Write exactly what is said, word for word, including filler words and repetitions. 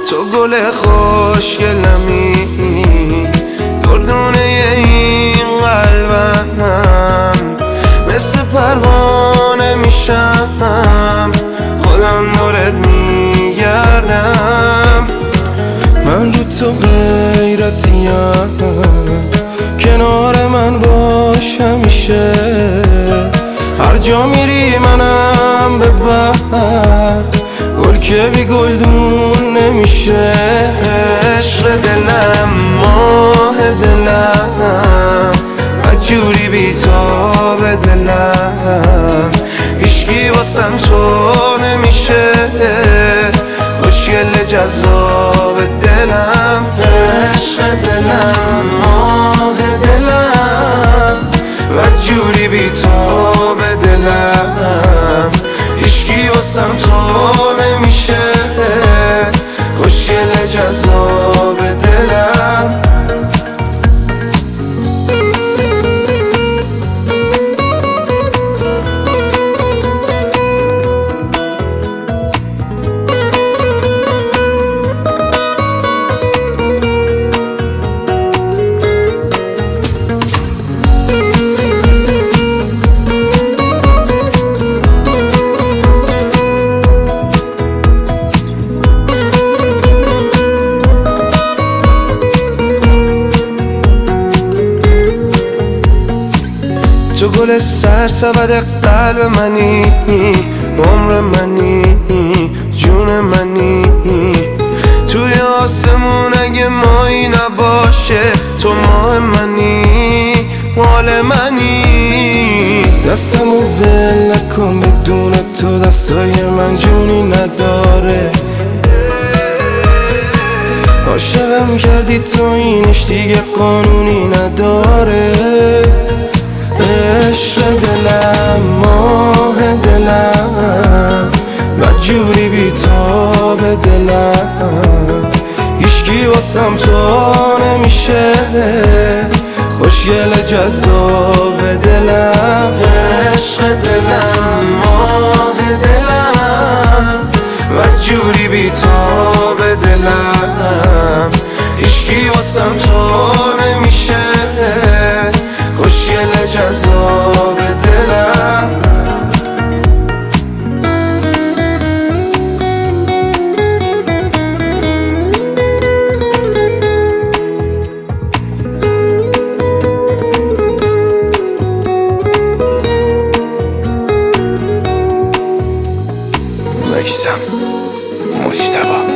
تو گل خوشگلمی دردونه این قلبم، مثل پروانه میشم خودم دورت میگردم. من رو تو غیرتیم، کنار من باش همیشه، هر جا میری منم ببر، گل که بی گلدون نمیشه. عشق دلم، ماه دلم، بدجوری بی تاب دلم، هیچکی واسم تو نمیشه، خوشگل جذاب دلم. عشق دلم، ماه دلم، بدجوری بی تاب دلم، هیچکی واسم تو نمیشه، خوشگل جذاب دلم. تو گل سرسبد قلب منی، عمر منی، جون منی. توی آسمون اگه مایی نباشه تو ماه منی، مال منی. دستمو ول نکن بدون تو، دستای من جونی نداره. عاشقم کردی تو، اینش دیگه قانونی نداره. عشق دلم، ماه دلم، بدجوری بی تاب دلم، هیچکی واسم تو نمیشه، خوشگل جذاب دلم. عشق دلم، ماه دلم، بدجوری بی تاب دلم، هیچکی واسم تو نمیشه، خوشگل جذاب دلم. میثم مجتبی